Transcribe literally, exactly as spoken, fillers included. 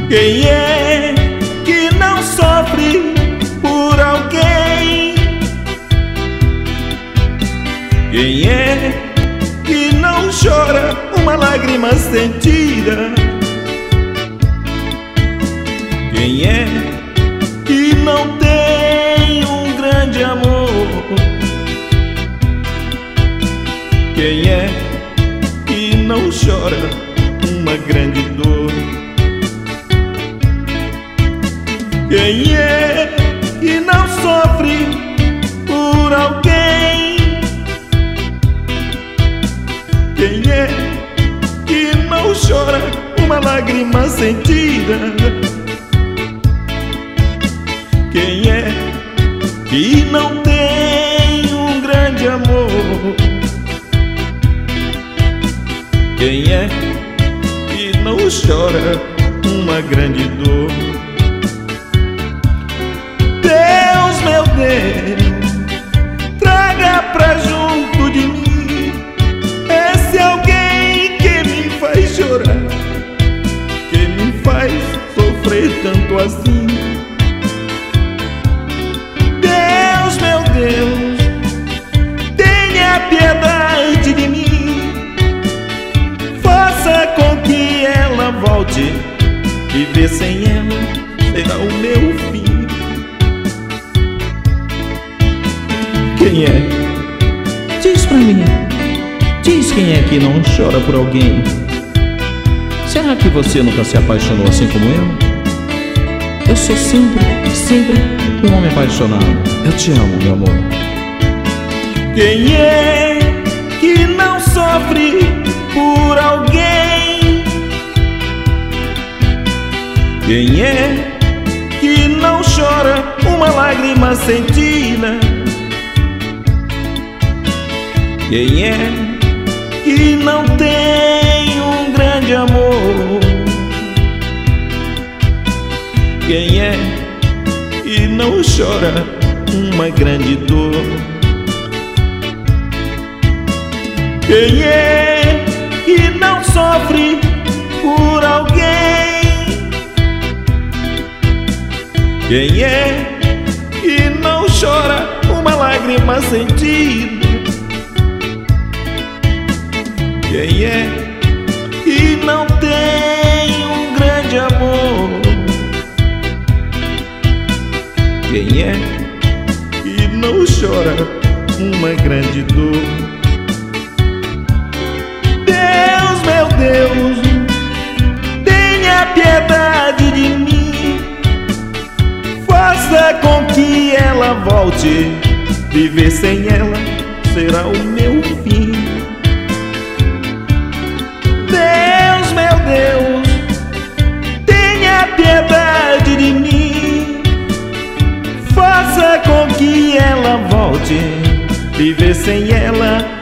Quem é que não sofre por alguém? Quem é que não chora uma lágrima sentida? Quem é que não tem um grande amor? Quem é que não chora uma grande dor? Quem é que não sofre por alguém? Quem é que não chora uma lágrima sentida? Quem é que não tem um grande amor? Quem é que não chora uma grande dor? Deus, meu Deus, traga pra junto de mim esse alguém que me faz chorar, que me faz sofrer tanto assim. Deus, meu Deus, tenha piedade de mim, faça com que ela volte. Viver sem ela será o meu fim. Quem é? Diz pra mim. Diz quem é que não chora por alguém. Será que você nunca se apaixonou assim como eu? Eu sou sempre, sempre um homem apaixonado. Eu te amo, meu amor. Quem é que não sofre por alguém? Quem é que não chora uma lágrima sentida? Quem é que não tem um grande amor? Quem é que não chora uma grande dor? Quem é que não sofre por alguém? Quem é que não chora uma lágrima sentida? Quem é que não tem um grande amor? Quem é que não chora uma grande dor? Deus, meu Deus, tenha piedade de mim, faça com que ela volte. Viver sem ela será o meu fim. Deus, meu Deus, tenha piedade de mim, faça com que ela volte. Viver sem ela